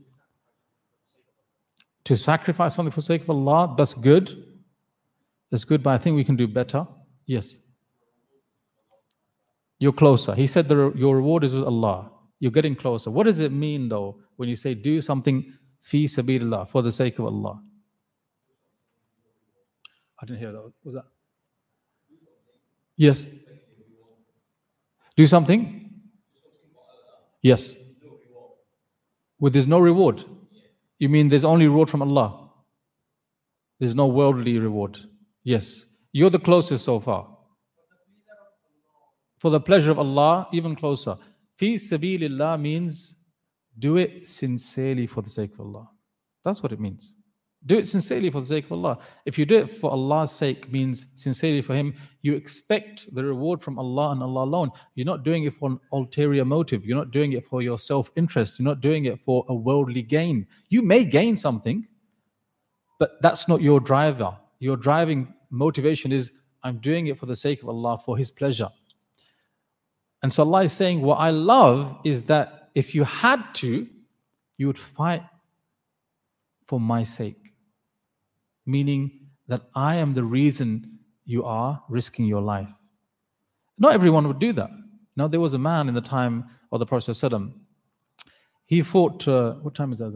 To sacrifice something for the sake of Allah, that's good. That's good, but I think we can do better. Yes. You're closer. He said the, your reward is with Allah. You're getting closer. What does it mean, though, when you say do something fi sabilillah, for the sake of Allah? I didn't hear that. What was that? Yes. Do something? Yes. With there's no reward. You mean there's only reward from Allah? There's no worldly reward. Yes. You're the closest so far. For the pleasure of Allah, even closer. Fi sabilillah means do it sincerely for the sake of Allah. That's what it means. Do it sincerely for the sake of Allah. If you do it for Allah's sake, means sincerely for Him, you expect the reward from Allah and Allah alone. You're not doing it for an ulterior motive. You're not doing it for your self-interest. You're not doing it for a worldly gain. You may gain something, but that's not your driver. Your driving motivation is, I'm doing it for the sake of Allah, for His pleasure. And so Allah is saying, what I love is that if you had to, you would fight for my sake. Meaning that I am the reason you are risking your life. Not everyone would do that. Now, there was a man in the time of the Prophet ﷺ. He fought, uh, what time is that?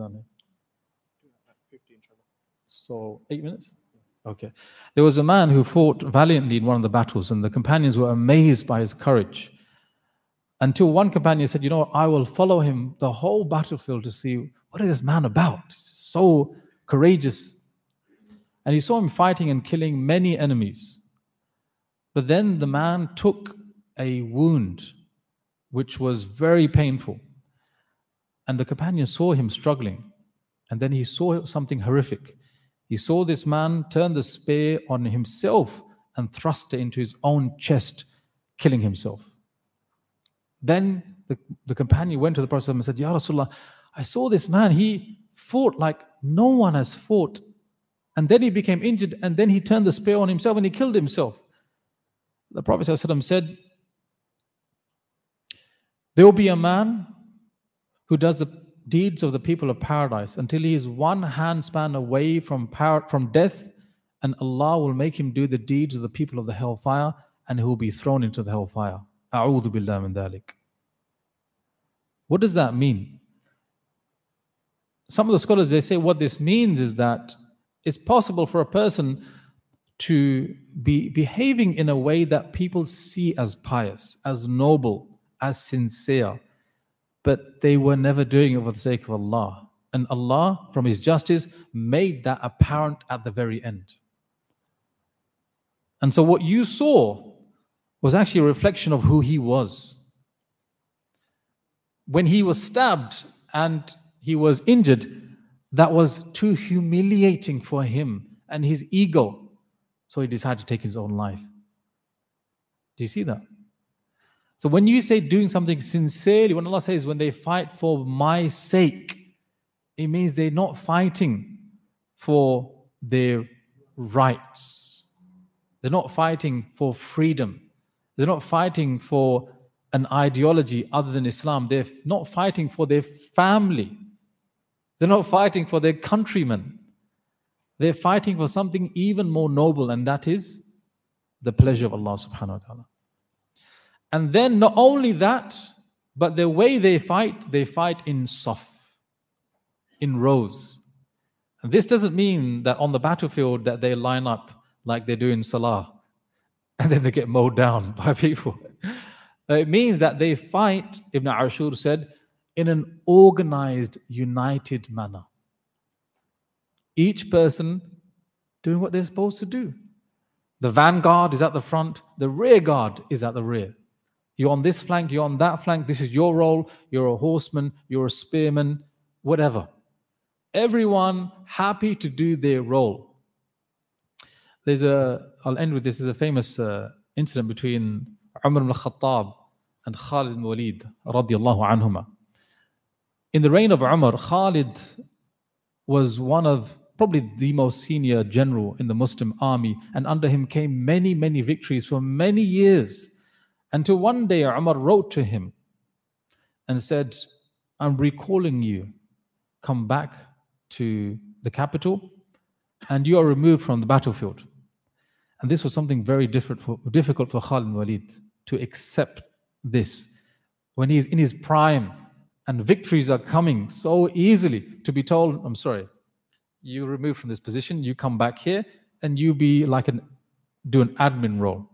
So, eight minutes? Okay. There was a man who fought valiantly in one of the battles, and the companions were amazed by his courage. Until one companion said, you know, I will follow him the whole battlefield to see what is this man about. He's so courageous. And he saw him fighting and killing many enemies. But then the man took a wound, which was very painful. And the companion saw him struggling. And then he saw something horrific. He saw this man turn the spear on himself and thrust it into his own chest, killing himself. Then the, the companion went to the Prophet and said, Ya Rasulullah, I saw this man, he fought like no one has fought. And then he became injured, and then he turned the spear on himself and he killed himself. The Prophet ﷺ said, there will be a man who does the deeds of the people of paradise until he is one handspan away from, par- from death, and Allah will make him do the deeds of the people of the hellfire, and he will be thrown into the hellfire. A'udhu billah min dhalik. What does that mean? Some of the scholars, they say what this means is that it's possible for a person to be behaving in a way that people see as pious, as noble, as sincere, but they were never doing it for the sake of Allah. And Allah, from His justice, made that apparent at the very end. And so what you saw was actually a reflection of who he was. When he was stabbed and he was injured, that was too humiliating for him and his ego. So he decided to take his own life. Do you see that? So when you say doing something sincerely, when Allah says, when they fight for my sake, it means they're not fighting for their rights. They're not fighting for freedom. They're not fighting for an ideology other than Islam. They're not fighting for their family. They're not fighting for their countrymen. They're fighting for something even more noble, and that is the pleasure of Allah subhanahu wa ta'ala. And then not only that, but the way they fight, they fight in saf, in rows. And this doesn't mean that on the battlefield that they line up like they do in Salah, and then they get mowed down by people. It means that they fight, Ibn Ashur said, in an organized, united manner. Each person doing what they're supposed to do. The vanguard is at the front, the rear guard is at the rear. You're on this flank, you're on that flank, this is your role, you're a horseman, you're a spearman, whatever. Everyone happy to do their role. There's a, I'll end with this, there's a famous uh, incident between Umar ibn al-Khattab and Khalid ibn Walid radiyallahu anhuma. In the reign of Umar, Khalid was one of probably the most senior general in the Muslim army, and under him came many, many victories for many years. Until one day Umar wrote to him and said, I'm recalling you, come back to the capital and you are removed from the battlefield. And this was something very different for, difficult for Khalid ibn Walid to accept this. When he's in his prime and victories are coming so easily, to be told, I'm sorry, you removed from this position, you come back here and you be like an, do an admin role.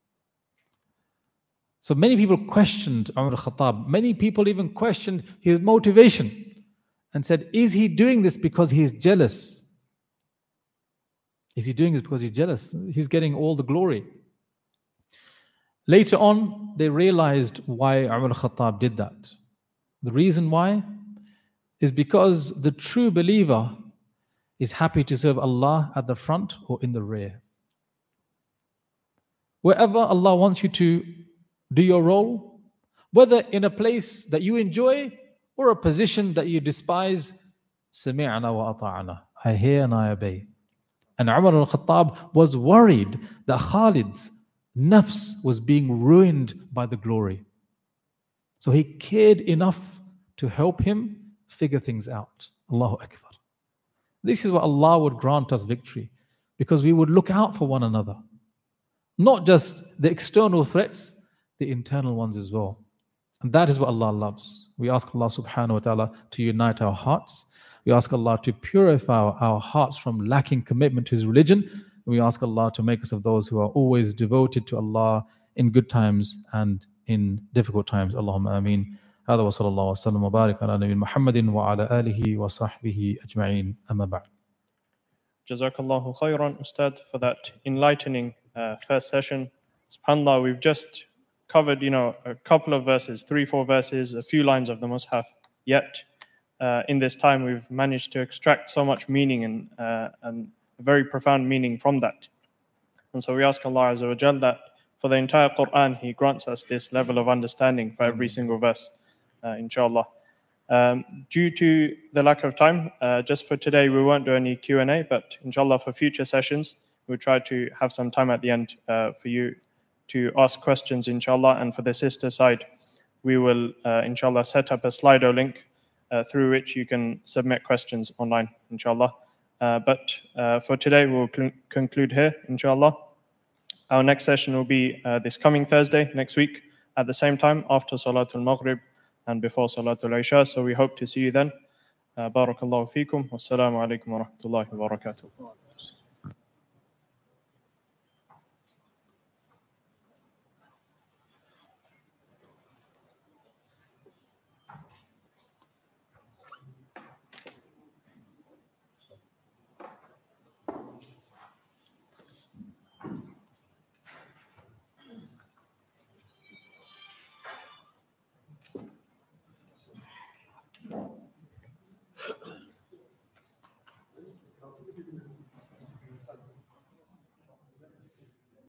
So many people questioned Umar al-Khattab. Many people even questioned his motivation and said, is he doing this because he's jealous? Is he doing this because he's jealous? He's getting all the glory. Later on, they realized why Umar al-Khattab did that. The reason why is because the true believer is happy to serve Allah at the front or in the rear. Wherever Allah wants you to do your role, whether in a place that you enjoy or a position that you despise, sami'na wa ata'na, I hear and I obey. And Umar al-Khattab was worried that Khalid's nafs was being ruined by the glory. So he cared enough to help him figure things out. Allahu Akbar. This is what Allah would grant us victory, because we would look out for one another. Not just the external threats, the internal ones as well. And that is what Allah loves. We ask Allah subhanahu wa ta'ala to unite our hearts. We ask Allah to purify our hearts from lacking commitment to His religion. We ask Allah to make us of those who are always devoted to Allah in good times and in difficult times. Allahumma ameen. هذا وصلى الله وسلم وبارك على نبينا محمد وعلى آله وصحبه أجمعين أما بعد. Jazakallahu khairan, Ustad, for that enlightening uh, first session. SubhanAllah, we've just covered, you know, a couple of verses, three, four verses, a few lines of the Mus'haf. Yet, uh, in this time, we've managed to extract so much meaning and, uh, and a very profound meaning from that. And so we ask Allah Azza wa Jal that for the entire Quran, He grants us this level of understanding for every single verse, uh, inshallah. Um, due to the lack of time, uh, just for today, we won't do any Q and A, but inshallah for future sessions, we'll try to have some time at the end uh, for you to ask questions, inshallah. And for the sister side, we will, uh, inshallah, set up a Slido link uh, through which you can submit questions online, inshallah. Uh, but uh, for today, we'll cl- conclude here, inshallah. Our next session will be uh, this coming Thursday, next week, at the same time, after Salatul Maghrib and before Salatul Isha. So we hope to see you then. Uh, Barakallahu feekum. Wassalamu alaikum wa rahmatullahi wa barakatuh.